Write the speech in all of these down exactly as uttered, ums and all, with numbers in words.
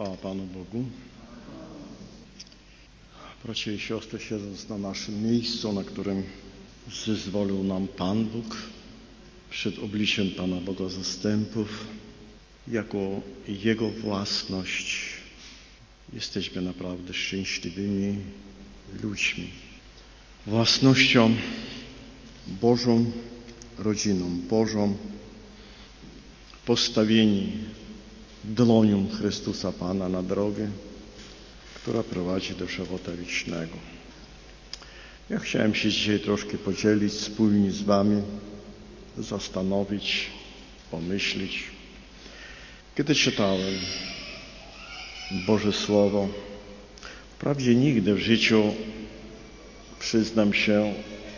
Chwała Panu Bogu. Bracia i siostry, siedząc na naszym miejscu, na którym zezwolił nam Pan Bóg, przed obliczem Pana Boga zastępów, jako Jego własność, jesteśmy naprawdę szczęśliwymi ludźmi. Własnością Bożą, rodziną Bożą, postawieni dłonią Chrystusa Pana na drogę, która prowadzi do żywota wiecznego. Ja chciałem się dzisiaj troszkę podzielić wspólnie z Wami, zastanowić, pomyśleć. Kiedy czytałem Boże Słowo, wprawdzie nigdy w życiu, przyznam się,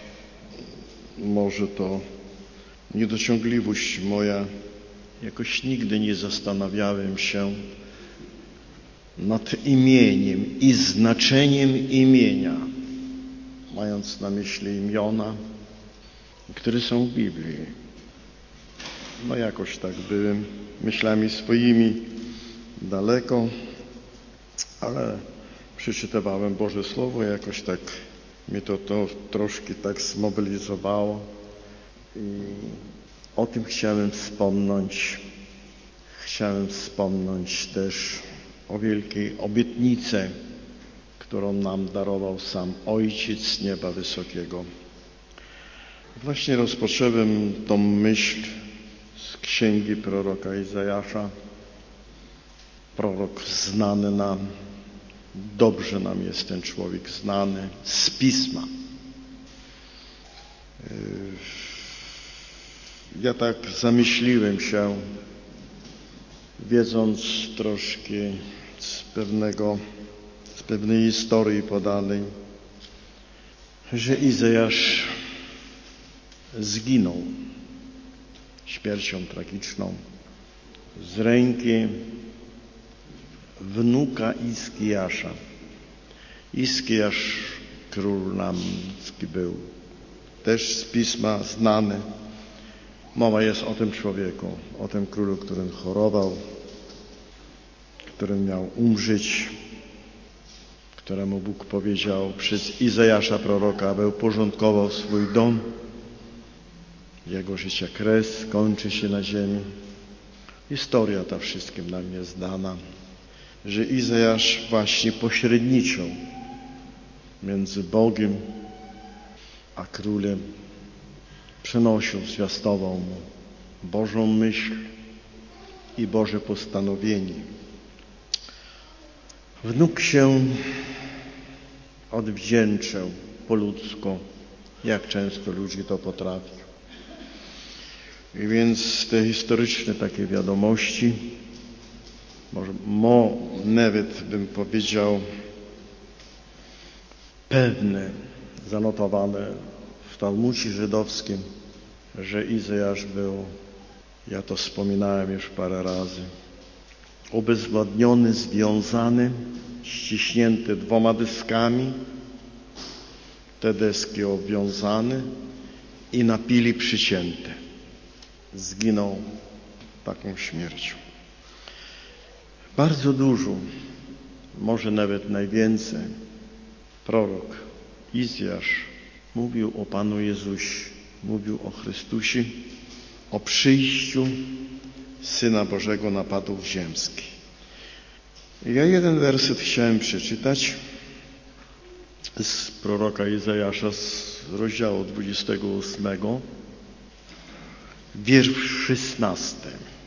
może to niedociągliwość moja, jakoś nigdy nie zastanawiałem się nad imieniem i znaczeniem imienia, mając na myśli imiona, które są w Biblii. No jakoś tak byłem myślami swoimi daleko, ale przeczytywałem Boże Słowo, jakoś tak mnie to, to troszkę tak zmobilizowało i o tym chciałem wspomnieć. Chciałem wspomnieć też o wielkiej obietnicy, którą nam darował sam Ojciec z nieba wysokiego. Właśnie rozpocząłem tą myśl z księgi proroka Izajasza. Prorok znany nam, dobrze nam jest ten człowiek znany z Pisma. Ja tak zamyśliłem się, wiedząc troszkę z pewnego, z pewnej historii podanej, że Izajasz zginął śmiercią tragiczną z ręki wnuka Iskiasza. Iskiasz, król namski był, też z Pisma znany. Mowa jest o tym człowieku, o tym królu, którym chorował, którym miał umrzeć, któremu Bóg powiedział przez Izajasza proroka, aby uporządkował swój dom. Jego życia kres kończy się na ziemi. Historia ta wszystkim nam jest znana, że Izajasz właśnie pośredniczył między Bogiem a królem. Przenosił, zwiastował mu Bożą myśl i Boże postanowienie. Wnuk się odwdzięczył po ludzku, jak często ludzie to potrafią. I więc te historyczne takie wiadomości, może mo, nawet bym powiedział, pewne, zanotowane w Talmudzie żydowskim, że Izajasz był, ja to wspominałem już parę razy, obezwładniony, związany, ściśnięty dwoma deskami, te deski obwiązane i na pili przycięte. Zginął taką śmiercią. Bardzo dużo, może nawet najwięcej, prorok Izajasz mówił o Panu Jezusie, mówił o Chrystusie, o przyjściu Syna Bożego na padł ziemski. Ja jeden werset chciałem przeczytać z proroka Izajasza z rozdziału dwudziestego ósmego, wiersz szesnasty.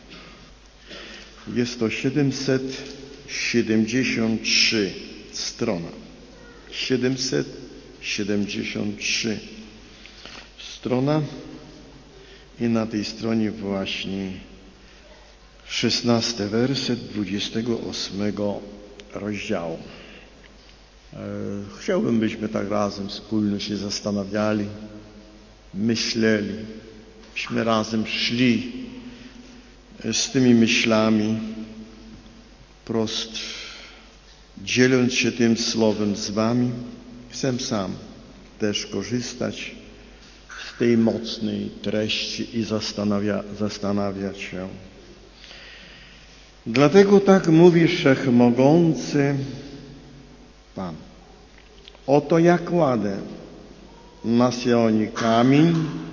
Jest to siedemset siedemdziesiąt trzy strona. siedemset siedemdziesiąt trzy strona i na tej stronie właśnie szesnasty werset dwudziestego ósmego rozdziału. Chciałbym, byśmy tak razem wspólnie się zastanawiali, myśleli, byśmy razem szli z tymi myślami, prost dzieląc się tym słowem z Wami. Chcę sam też korzystać z tej mocnej treści i zastanawia, zastanawiać się. Dlatego tak mówi Wszechmogący Pan. Oto ja kładę na Sionie kamień,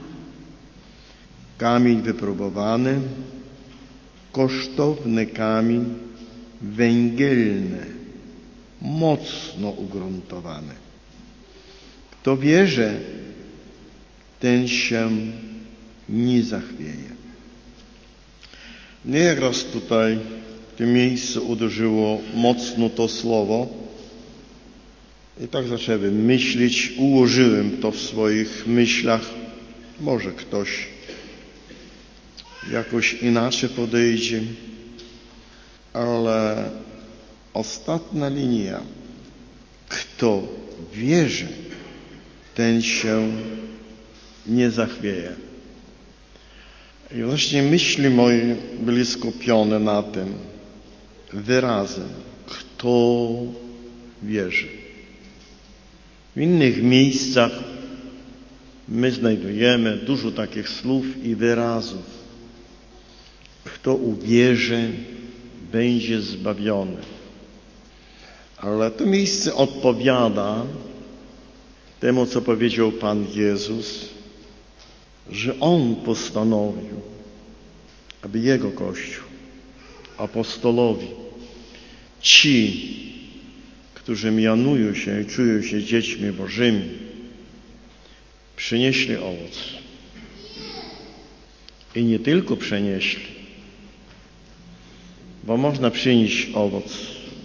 kamień wypróbowany, kosztowny kamień, węgielny, mocno ugruntowany. Kto wierzy, ten się nie zachwieje. Mnie jak raz tutaj w tym miejscu uderzyło mocno to słowo i tak zacząłem myśleć, ułożyłem to w swoich myślach. Może ktoś jakoś inaczej podejdzie, ale ostatnia linia. Kto wierzy, ten się nie zachwieje. I właśnie myśli moje były skupione na tym wyrazem. Kto wierzy. W innych miejscach my znajdujemy dużo takich słów i wyrazów. Kto uwierzy, będzie zbawiony. Ale to miejsce odpowiada temu, co powiedział Pan Jezus, że On postanowił, aby Jego Kościół, apostolowi, ci, którzy mianują się i czują się dziećmi Bożymi, przynieśli owoc. I nie tylko przynieśli, bo można przynieść owoc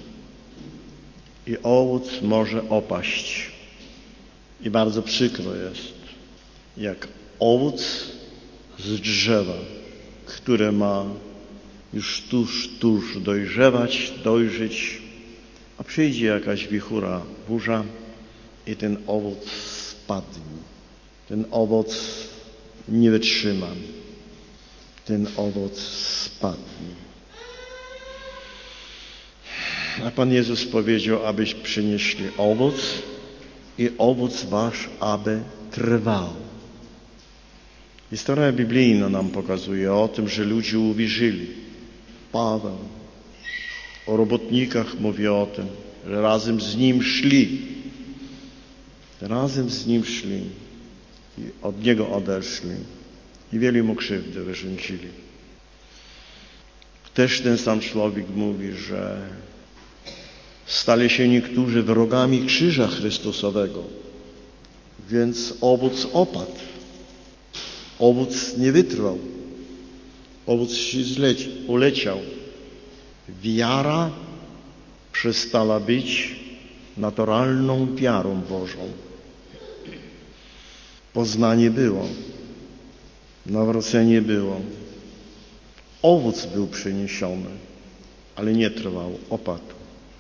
i owoc może opaść. I bardzo przykro jest, jak owoc z drzewa, które ma już tuż, tuż dojrzewać, dojrzeć, a przyjdzie jakaś wichura, burza i ten owoc spadnie. Ten owoc nie wytrzyma. Ten owoc spadnie. A Pan Jezus powiedział, abyś przynieśli owoc i owoc wasz, aby trwał. Historia biblijna nam pokazuje o tym, że ludzie uwierzyli. Paweł o robotnikach mówi o tym, że razem z nim szli. Razem z nim szli i od niego odeszli i wiele mu krzywdy wyrządzili. Też ten sam człowiek mówi, że stali się niektórzy wrogami krzyża Chrystusowego, więc owoc opadł. Owoc nie wytrwał. Owoc się zleci, uleciał. Wiara przestała być naturalną wiarą Bożą. Poznanie było. Nawrócenie było. Owoc był przyniesiony, ale nie trwał, opadł.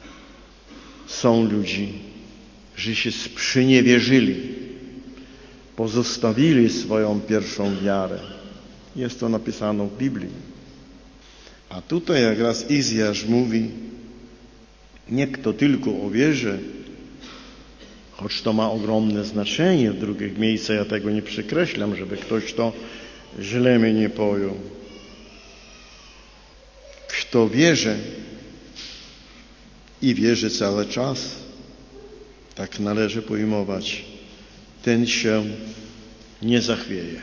Są ludzi, że się sprzeniewierzyli, pozostawili swoją pierwszą wiarę. Jest to napisane w Biblii. A tutaj jak raz Izjasz mówi, nie kto tylko uwierzy, choć to ma ogromne znaczenie w drugich miejscach, ja tego nie przekreślam, żeby ktoś to źle mnie nie pojął. Kto wierzy i wierzy cały czas, tak należy pojmować, ten się nie zachwieje.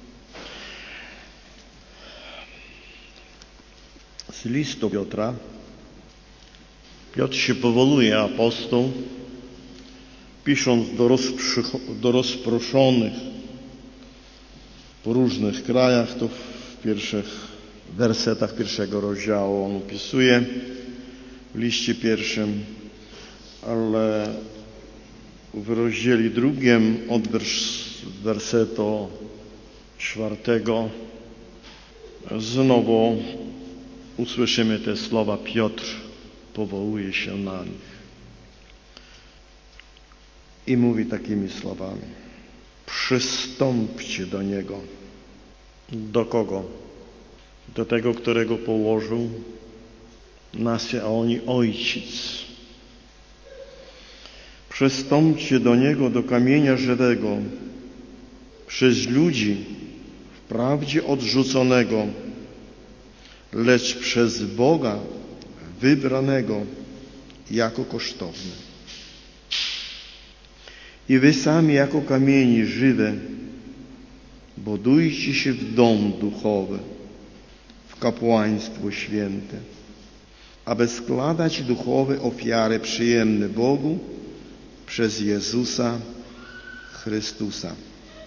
Z listu Piotra, Piotr się powołuje, apostoł, pisząc do, rozprzy- do rozproszonych po różnych krajach, to w pierwszych wersetach pierwszego rozdziału on opisuje, w liście pierwszym, ale w rozdziale drugim od wersetu czwartego znowu usłyszymy te słowa. Piotr powołuje się na nich i mówi takimi słowami: przystąpcie do Niego. Do kogo? Do tego, którego położył na Sionie Ojciec. Przystąpcie do Niego, do kamienia żywego, przez ludzi wprawdzie odrzuconego, lecz przez Boga wybranego jako kosztowny. I wy sami jako kamienie żywe budujcie się w dom duchowy, w kapłaństwo święte, aby składać duchowe ofiary przyjemne Bogu przez Jezusa Chrystusa.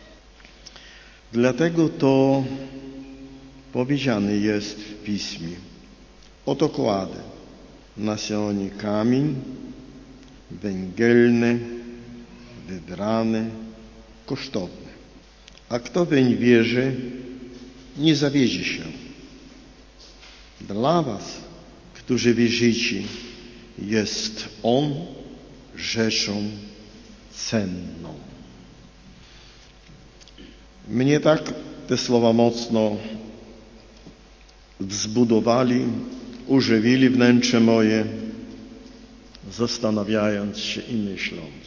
Dlatego to powiedziane jest w Piśmie. Oto kładę na Sionie kamień węgielny, wybrany, kosztowny. A kto weń wierzy, nie zawiedzie się. Dla was, którzy wierzycie, jest On rzeczą cenną. Mnie tak te słowa mocno wzbudowali, używili wnętrze moje, zastanawiając się i myśląc.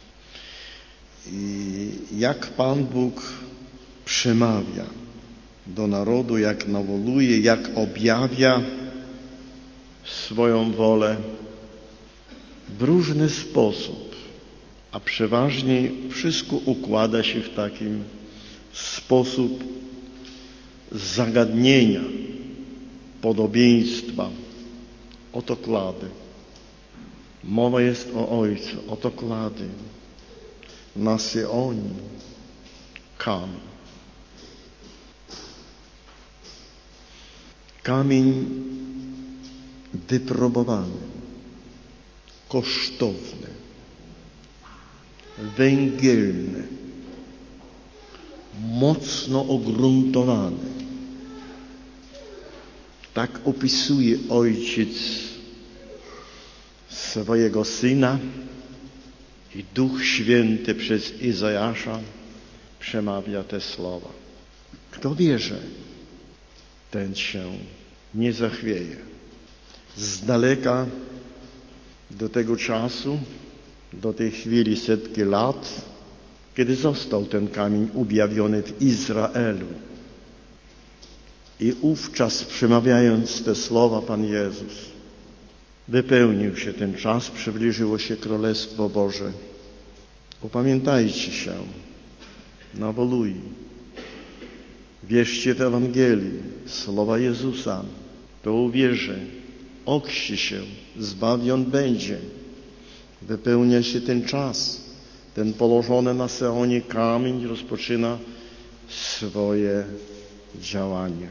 I jak Pan Bóg przemawia do narodu, jak nawołuje, jak objawia swoją wolę w różny sposób, a przeważnie wszystko układa się w takim sposób zagadnienia, podobieństwa. Oto klady. Mowa jest o Ojcu. Oto klady. Na Syonii kamień. Kamień wypróbowany, kosztowny, węgielny, mocno ogruntowany. Tak opisuje Ojciec swojego Syna i Duch Święty przez Izajasza przemawia te słowa. Kto wierzy, ten się nie zachwieje. Z daleka do tego czasu, do tej chwili setki lat, kiedy został ten kamień objawiony w Izraelu. I wówczas przemawiając te słowa Pan Jezus, wypełnił się ten czas, przybliżyło się Królestwo Boże. Upamiętajcie się, nawołuj, wierzcie w Ewangelii, słowa Jezusa, to uwierzy, okrzy się, zbawion będzie. Wypełnia się ten czas, ten położony na Syonie kamień rozpoczyna swoje działanie.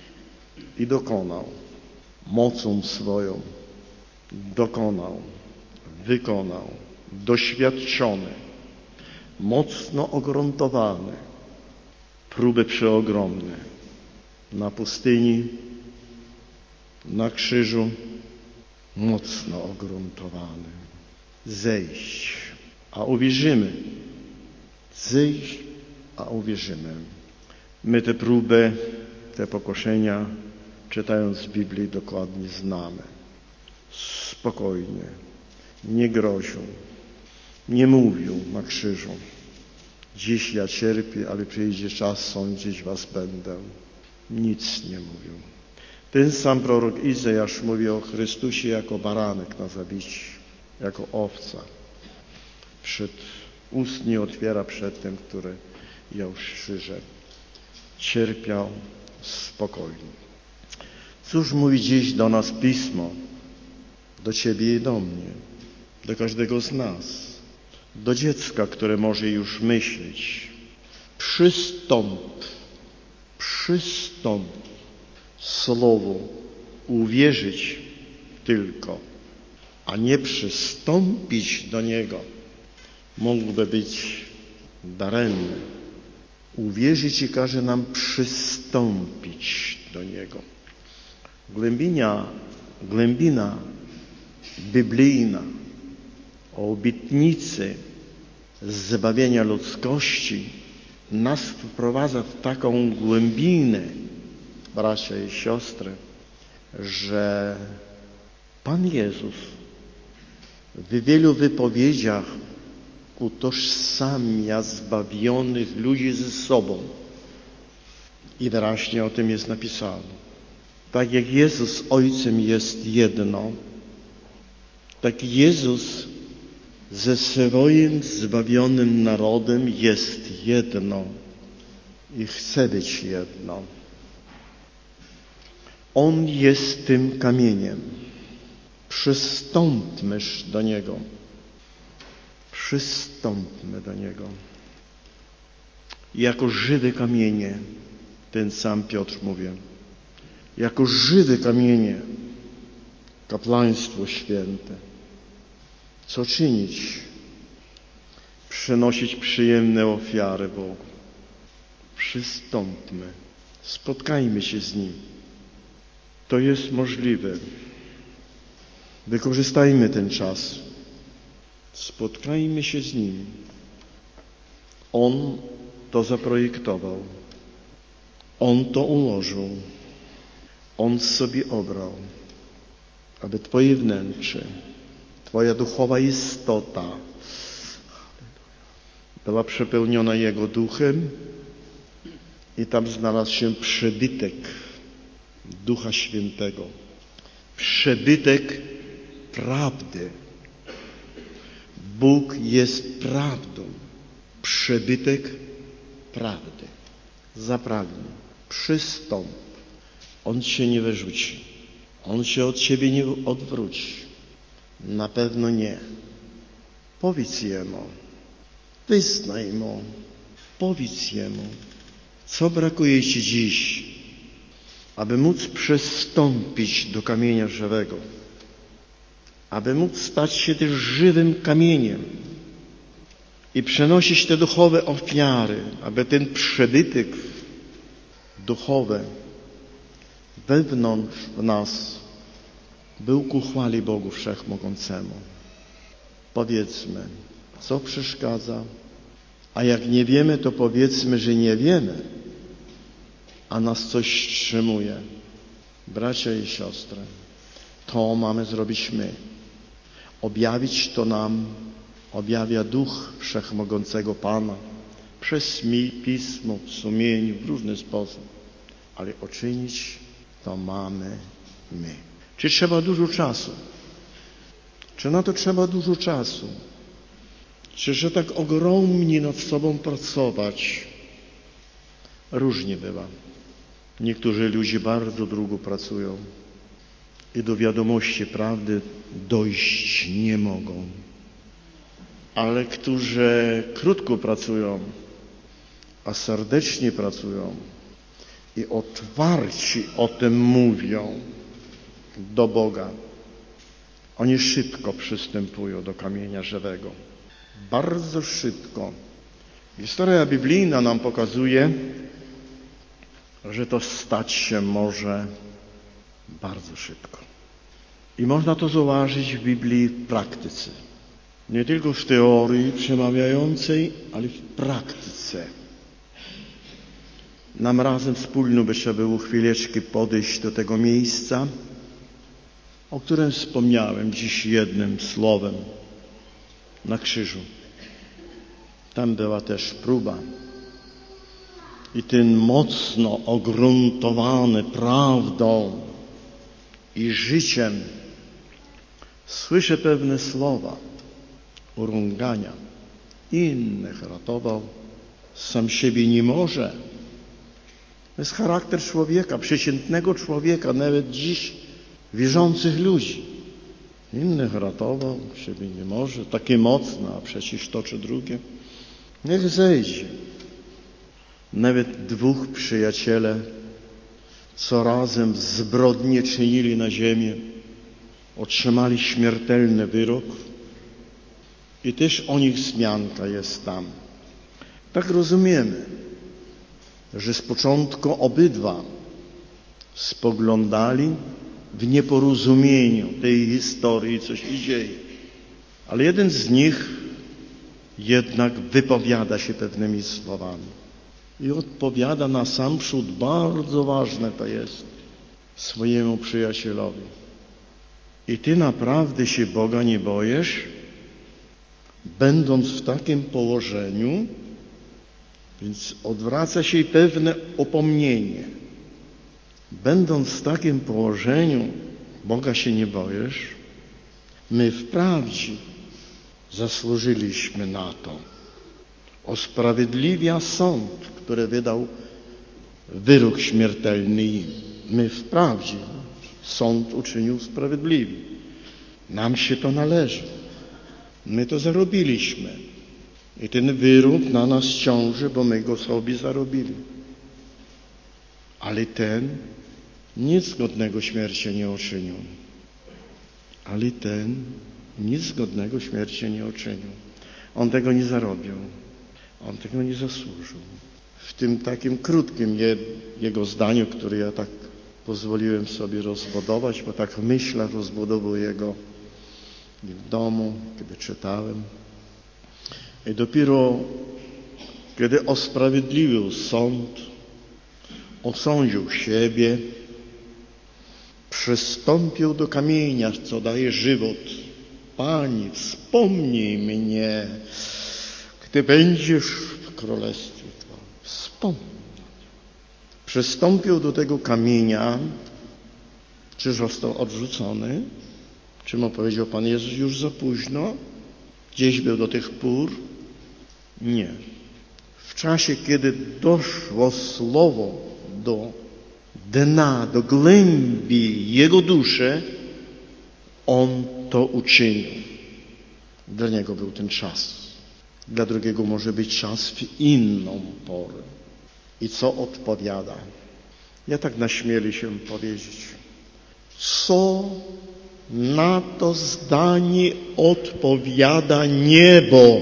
I dokonał, mocą swoją, dokonał, wykonał, doświadczony, mocno ogruntowany, próby przeogromne na pustyni, na krzyżu, mocno ogruntowany. Zejść, a uwierzymy. Zejść, a uwierzymy. My tę próbę, te pokuszenia, czytając Biblię, dokładnie znamy. Spokojnie, nie groził, nie mówił na krzyżu. Dziś ja cierpię, ale przyjdzie czas, sądzić was będę. Nic nie mówił. Ten sam prorok Izajasz mówi o Chrystusie jako baranek na zabicie, jako owca. Przed ust nie otwiera przed tym, który ją strzyże. Cierpiał spokojnie. Cóż mówi dziś do nas Pismo? Do ciebie i do mnie. Do każdego z nas. Do dziecka, które może już myśleć. Przystąp. Przystąp. Słowu. Uwierzyć tylko. A nie przystąpić do Niego. Mógłby być daremny. Uwierzyć i każe nam przystąpić do Niego. Głębina, głębina biblijna o obietnicy zbawienia ludzkości nas wprowadza w taką głębinę, bracia i siostry, że Pan Jezus w wielu wypowiedziach utożsamia zbawionych ludzi ze sobą. I wyraźnie o tym jest napisane. Tak jak Jezus z Ojcem jest jedno, tak Jezus ze swoim zbawionym narodem jest jedno i chce być jedno. On jest tym kamieniem. Przystąpmyż do Niego. Przystąpmy do Niego. Jako żywe kamienie, ten sam Piotr mówi, jako żywe kamienie, kapłaństwo święte. Co czynić? Przynosić przyjemne ofiary Bogu. Przystąpmy, spotkajmy się z Nim. To jest możliwe. Wykorzystajmy ten czas. Spotkajmy się z Nim. On to zaprojektował. On to ułożył. On sobie obrał, aby Twoje wnętrze, Twoja duchowa istota była przepełniona Jego duchem i tam znalazł się przebytek Ducha Świętego. Przebytek prawdy. Bóg jest prawdą. Przebytek prawdy. Zapragnij. Przystąp. On Cię nie wyrzuci. On się od Ciebie nie odwróci. Na pewno nie. Powiedz Jemu. Wyznaj Mu. Powiedz Jemu. Co brakuje Ci dziś, aby móc przystąpić do kamienia żywego, aby móc stać się też żywym kamieniem i przenosić te duchowe ofiary, aby ten przebytek duchowy wewnątrz w nas był ku chwali Bogu Wszechmogącemu. Powiedzmy, co przeszkadza, a jak nie wiemy, to powiedzmy, że nie wiemy, a nas coś wstrzymuje. Bracia i siostry, to mamy zrobić my. Objawić to nam objawia Duch Wszechmogącego Pana przez mi, Pismo, w sumieniu, w różny sposób. Ale uczynić to mamy my. Czy trzeba dużo czasu? Czy na to trzeba dużo czasu? Czy że tak ogromnie nad sobą pracować? Różnie bywa. Niektórzy ludzie bardzo długo pracują i do wiadomości prawdy dojść nie mogą. Ale którzy krótko pracują, a serdecznie pracują i otwarci o tym mówią do Boga, oni szybko przystępują do kamienia żywego. Bardzo szybko. Historia biblijna nam pokazuje, że to stać się może bardzo szybko. I można to zauważyć w Biblii w praktyce. Nie tylko w teorii przemawiającej, ale w praktyce. Nam razem wspólnie by trzeba było chwileczkę podejść do tego miejsca, o którym wspomniałem dziś jednym słowem na krzyżu. Tam była też próba. I ten mocno ogruntowany prawdą i życiem słyszę pewne słowa urągania. Innych ratował, sam siebie nie może. To jest charakter człowieka, przeciętnego człowieka, nawet dziś wierzących ludzi. Innych ratował, siebie nie może. Takie mocne, a przecież to czy drugie. Niech zejdzie. Nawet dwóch przyjaciele, co razem zbrodnie czynili na ziemię, otrzymali śmiertelny wyrok i też o nich wzmianka jest tam. Tak rozumiemy, że z początku obydwa spoglądali w nieporozumieniu tej historii, co się dzieje. Ale jeden z nich jednak wypowiada się pewnymi słowami. I odpowiada na sam przód, bardzo ważne to jest, swojemu przyjacielowi. I ty naprawdę się Boga nie boisz? Będąc w takim położeniu, więc odwraca się pewne upomnienie. Będąc w takim położeniu, Boga się nie boisz, my wprawdzie zasłużyliśmy na to. Osprawiedliwia sąd, który wydał wyrok śmiertelny. My wprawdzie sąd uczynił sprawiedliwy. Nam się to należy. My to zarobiliśmy. I ten wyrok na nas ciąży, bo my go sobie zarobili. Ale ten nic godnego śmierci nie uczynił. Ale ten nic godnego śmierci nie uczynił. On tego nie zarobił. On tego nie zasłużył. W tym takim krótkim je, jego zdaniu, które ja tak pozwoliłem sobie rozbudować, bo tak w myślach rozbudowuję go w domu, kiedy czytałem. I dopiero kiedy osprawiedliwił sąd, osądził siebie, przystąpił do kamienia, co daje żywot. Pani, wspomnij mnie, gdy będziesz w Królestwie Twoim. Wspomnij. Przystąpił do tego kamienia. Czy został odrzucony? Czy mu powiedział Pan Jezus już za późno? Gdzieś był do tych pór? Nie. W czasie, kiedy doszło słowo do dna, do głębi jego duszy, on to uczynił. Dla niego był ten czas. Dla drugiego może być czas w inną porę. I co odpowiada? Ja tak naśmieli się powiedzieć. Co na to zdanie odpowiada niebo?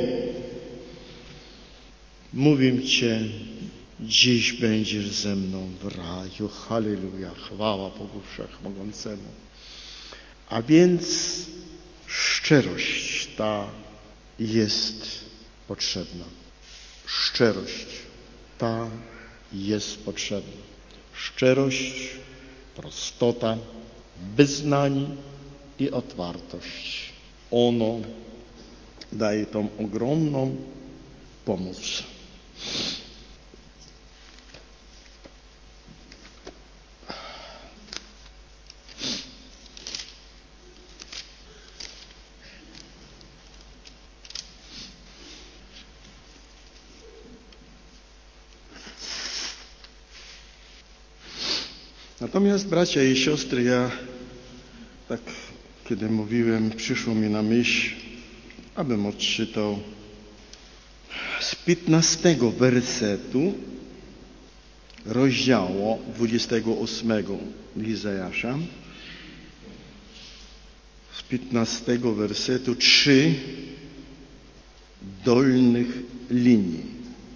Mówię Cię, dziś będziesz ze mną w raju. Halleluja, chwała Bogu Wszechmogącemu. A więc szczerość ta jest potrzebna. Szczerość ta jest potrzebna. Szczerość, prostota, wyznanie i otwartość. Ono daje tą ogromną pomoc. Natomiast, bracia i siostry, ja tak, kiedy mówiłem, przyszło mi na myśl, abym odczytał z piętnastego wersetu rozdziału dwudziestego ósmego Izajasza, z piętnastego wersetu trzy dolnych linii.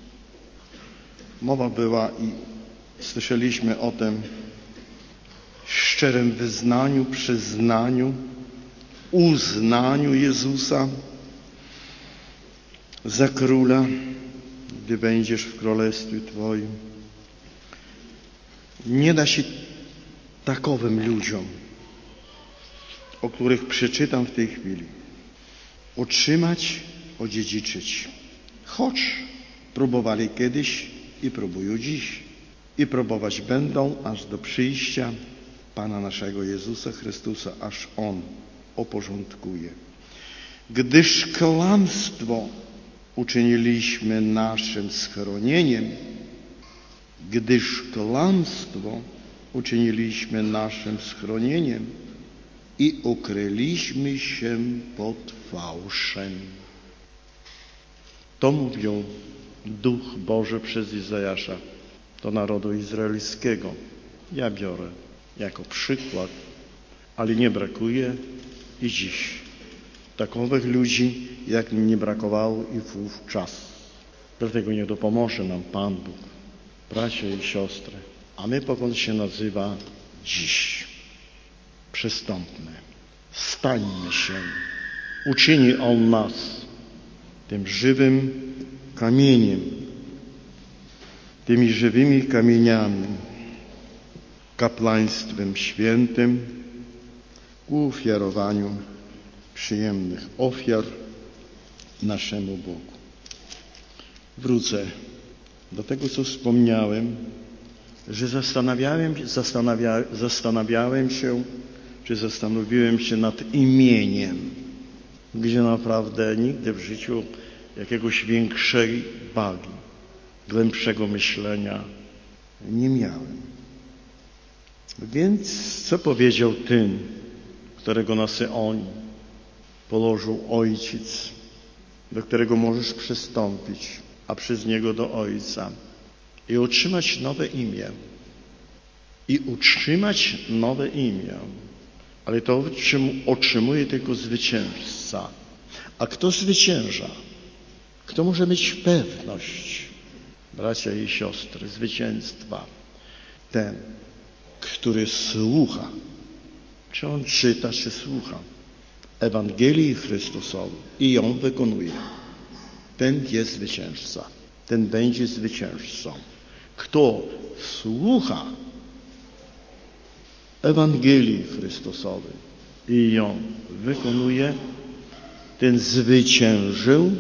Mowa była i słyszeliśmy o tym szczerym wyznaniu, przyznaniu, uznaniu Jezusa za króla, gdy będziesz w Królestwie Twoim. Nie da się takowym ludziom, o których przeczytam w tej chwili, utrzymać, odziedziczyć. Choć próbowali kiedyś i próbują dziś. I próbować będą aż do przyjścia Pana naszego Jezusa Chrystusa, aż On oporządkuje. Gdyż kłamstwo uczyniliśmy naszym schronieniem, gdyż kłamstwo uczyniliśmy naszym schronieniem i ukryliśmy się pod fałszem. To mówią Duch Boży przez Izajasza do narodu izraelskiego. Ja biorę jako przykład, ale nie brakuje i dziś takowych ludzi, jak mi nie brakowało i wówczas. Dlatego niech dopomoże nam Pan Bóg, bracia i siostry. A my, pokąd się nazywa dziś, przystąpmy, stańmy się, uczyni On nas tym żywym kamieniem, tymi żywymi kamieniami, kapłaństwem świętym ku ofiarowaniu przyjemnych ofiar naszemu Bogu. Wrócę do tego, co wspomniałem, że zastanawiałem, zastanawia, zastanawiałem się, czy zastanowiłem się nad imieniem, gdzie naprawdę nigdy w życiu jakiegoś większej wagi, głębszego myślenia nie miałem. Więc co powiedział ten, którego na Syoni położył Ojciec, do którego możesz przystąpić, a przez Niego do Ojca i otrzymać nowe imię. I utrzymać nowe imię. Ale to otrzymuje tylko zwycięzca. A kto zwycięża? Kto może mieć pewność, bracia i siostry, zwycięstwa? Ten, który słucha. Czy on czyta, czy słucha Ewangelii Chrystusowej i ją wykonuje. Ten jest zwycięzca. Ten będzie zwycięzcą. Kto słucha Ewangelii Chrystusowej i ją wykonuje, ten zwyciężył,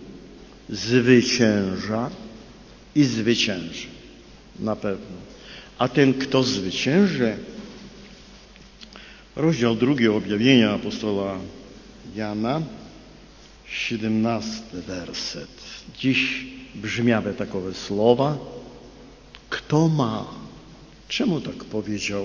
zwycięża i zwycięży. Na pewno. A ten, kto zwycięży, rozdział drugi objawienia apostola Jana, siedemnasty werset. Dziś brzmiały takowe słowa. Kto ma? Czemu tak powiedział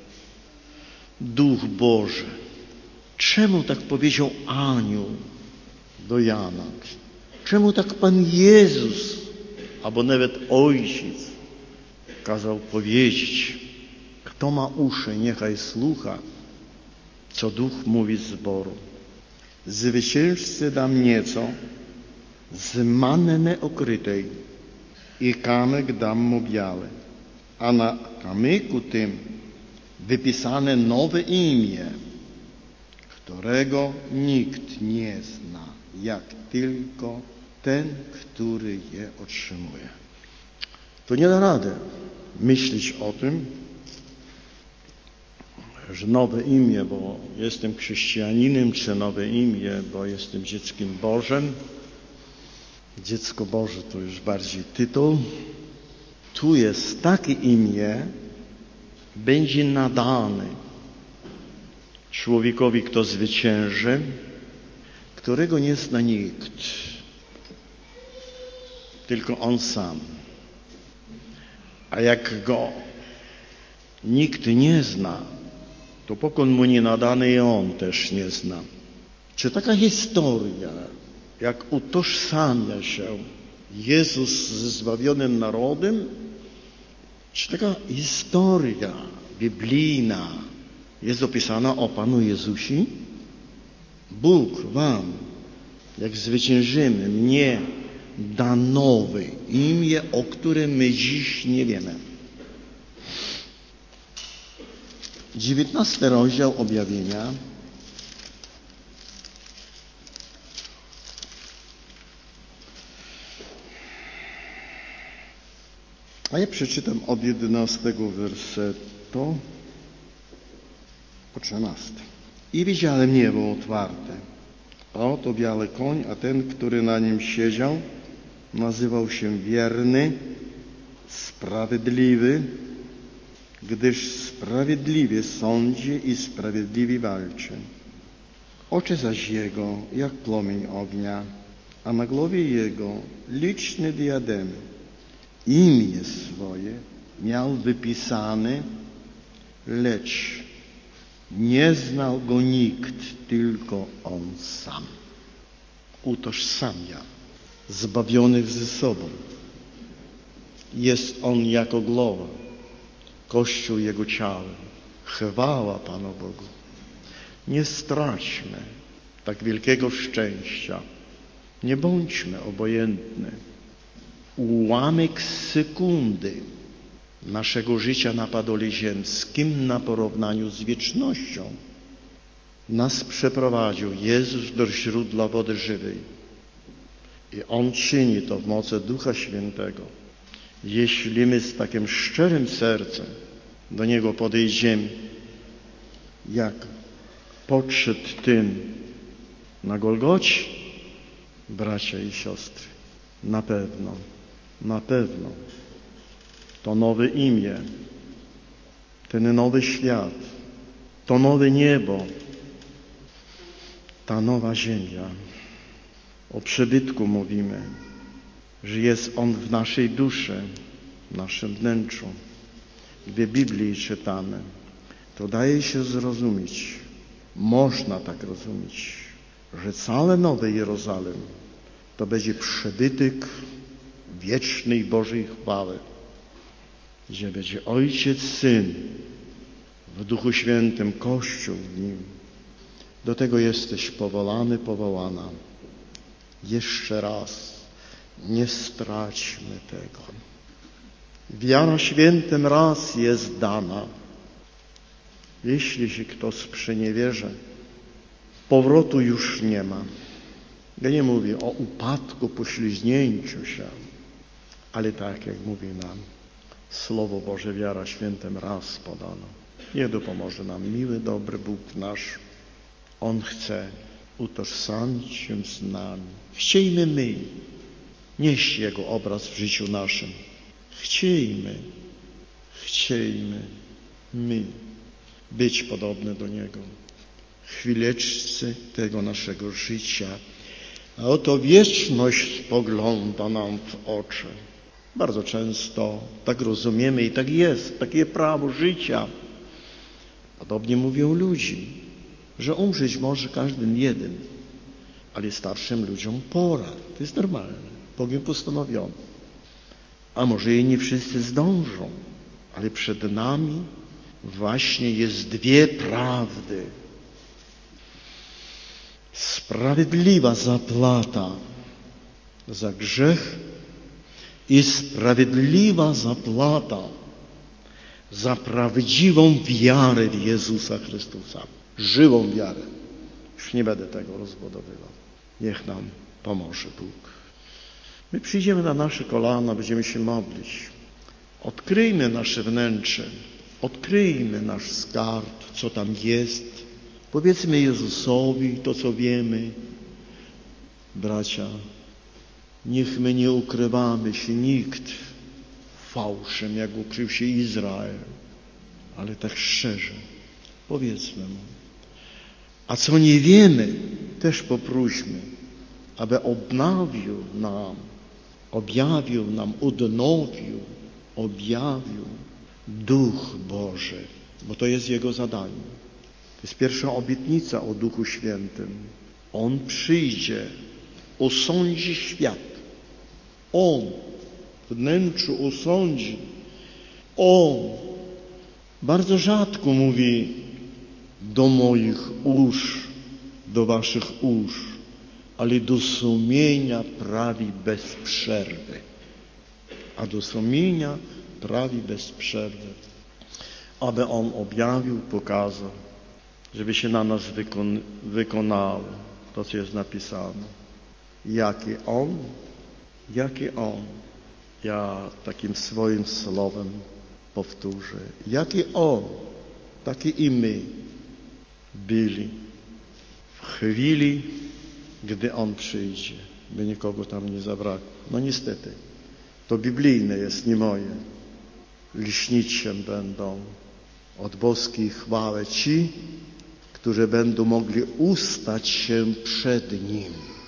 Duch Boży? Czemu tak powiedział anioł do Jana? Czemu tak Pan Jezus, albo nawet Ojciec kazał powiedzieć? Kto ma uszy, niechaj słucha, co Duch mówi zboru. Zwyciężcy dam nieco z manny okrytej i kamyk dam mu biały, a na kamyku tym wypisane nowe imię, którego nikt nie zna, jak tylko ten, który je otrzymuje. To nie da rady myśleć o tym, że nowe imię, bo jestem chrześcijaninem, czy nowe imię, bo jestem dzieckiem Bożym. Dziecko Boże to już bardziej tytuł. Tu jest takie imię, będzie nadane człowiekowi, kto zwycięży, którego nie zna nikt, tylko on sam. A jak go nikt nie zna, to pokon mu nie nadany i on też nie zna. Czy taka historia, jak utożsamia się Jezus ze zbawionym narodem, czy taka historia biblijna jest opisana o Panu Jezusie? Bóg wam, jak zwyciężymy, mnie da nowe imię, o którym my dziś nie wiemy. dziewiętnasty rozdział objawienia. A ja przeczytam od jedenastego wersetu po trzynasty. I widziałem niebo otwarte, a oto biały koń, a ten, który na nim siedział, nazywał się wierny, sprawiedliwy, gdyż sprawiedliwie sądzi i sprawiedliwie walczy. Oczy zaś jego jak płomień ognia, a na głowie jego liczne diademy. Imię swoje miał wypisane, lecz nie znał go nikt, tylko on sam. Utożsamia zbawionych ze sobą. Jest on jako głowa, Kościół jego ciałem. Chwała Panu Bogu. Nie straćmy tak wielkiego szczęścia. Nie bądźmy obojętni. Ułamek sekundy naszego życia na padole ziemskim na porównaniu z wiecznością nas przeprowadził Jezus do źródła wody żywej. I On czyni to w mocy Ducha Świętego. Jeśli my z takim szczerym sercem do Niego podejdziemy, jak podszedł tym na Golgocie, bracia i siostry, na pewno, na pewno to nowe imię, ten nowy świat, to nowe niebo, ta nowa ziemia. O przybytku mówimy, że jest On w naszej duszy, w naszym wnętrzu. Gdy Biblii czytamy, to daje się zrozumieć, można tak rozumieć, że całe Nowe Jerozolem to będzie przybytek wiecznej Bożej chwały, gdzie będzie Ojciec, Syn, w Duchu Świętym Kościół w Nim. Do tego jesteś powołany, powołana. Jeszcze raz, nie straćmy tego. Wiara świętym raz jest dana. Jeśli się kto sprzeniewierzy, powrotu już nie ma. Ja nie mówię o upadku, poślizgnięciu się, ale tak jak mówi nam Słowo Boże, wiara świętym raz podana. Niech dopomoże nam miły, dobry Bóg nasz. On chce utożsamić się z nami. Chciejmy my nieść Jego obraz w życiu naszym. Chciejmy, chciejmy my być podobne do Niego. Chwileczce tego naszego życia. A oto wieczność spogląda nam w oczy. Bardzo często tak rozumiemy i tak jest, takie prawo życia. Podobnie mówią ludzi, że umrzeć może każdy jeden, ale starszym ludziom pora. To jest normalne, Bogiem postanowione. A może i nie wszyscy zdążą, ale przed nami właśnie jest dwie prawdy. Sprawiedliwa zapłata za grzech i sprawiedliwa zapłata za prawdziwą wiarę w Jezusa Chrystusa. Żywą wiarę. Już nie będę tego rozbudowywał. Niech nam pomoże Bóg. My przyjdziemy na nasze kolana, będziemy się modlić. Odkryjmy nasze wnętrze. Odkryjmy nasz skarb, co tam jest. Powiedzmy Jezusowi to, co wiemy. Bracia, niech my nie ukrywamy się nikt fałszem, jak ukrył się Izrael, ale tak szczerze powiedzmy Mu. A co nie wiemy, też popróśmy, aby obnawił nam, objawił nam, odnowił, objawił Duch Boży, bo to jest Jego zadanie. To jest pierwsza obietnica o Duchu Świętym. On przyjdzie, osądzi świat. On w wnętrzu osądzi. On bardzo rzadko mówi do moich usz, do waszych usz, ale do sumienia prawi bez przerwy. A do sumienia prawi bez przerwy. Aby On objawił, pokazał, żeby się na nas wykon- wykonało to, co jest napisane. Jaki On, jaki On. Ja takim swoim słowem powtórzę. Jaki On, taki i my byli w chwili, gdy On przyjdzie, by nikogo tam nie zabrakło. No niestety, to biblijne jest, nie moje. Lśnić się będą od boskiej chwały ci, którzy będą mogli ustać się przed Nim.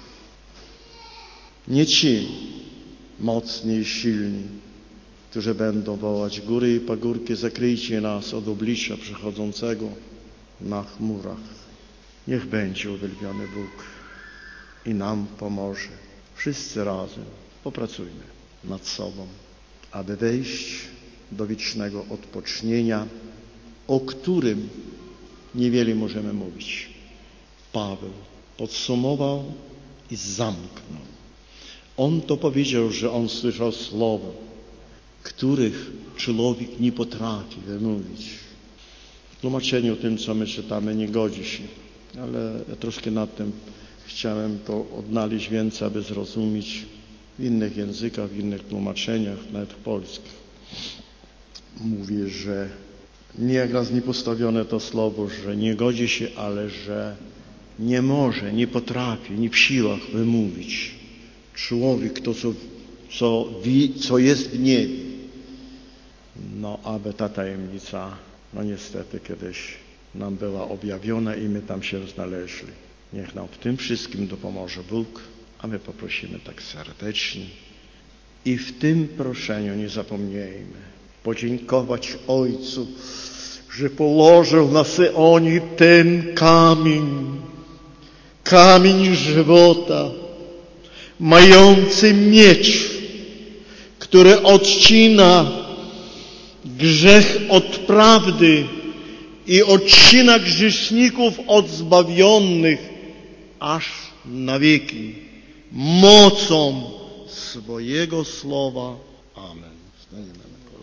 Nie ci mocni i silni, którzy będą wołać góry i pagórki, zakryjcie nas od oblicza przychodzącego na chmurach. Niech będzie uwielbiony Bóg i nam pomoże. Wszyscy razem popracujmy nad sobą, aby wejść do wiecznego odpocznienia, o którym niewiele możemy mówić. Paweł podsumował i zamknął. On to powiedział, że on słyszał słowa, których człowiek nie potrafi wymówić. W tłumaczeniu tym, co my czytamy, nie godzi się, ale ja troszkę nad tym chciałem to odnaleźć więcej, aby zrozumieć w innych językach, w innych tłumaczeniach, nawet w polskich. Mówię, że nie jak raz nie postawione to słowo, że nie godzi się, ale że nie może, nie potrafi, nie w siłach wymówić. Człowiek to, co, co, wi, co jest w niebie. No, aby ta tajemnica, no niestety kiedyś nam była objawiona i my tam się znaleźli. Niech nam w tym wszystkim dopomoże Bóg, a my poprosimy tak serdecznie. I w tym proszeniu nie zapomniejmy podziękować Ojcu, że położył na Syonii ten kamień, kamień żywota, mający miecz, który odcina grzech od prawdy i odcina grzeszników od zbawionych aż na wieki. Mocą swojego słowa. Amen. Stajemy.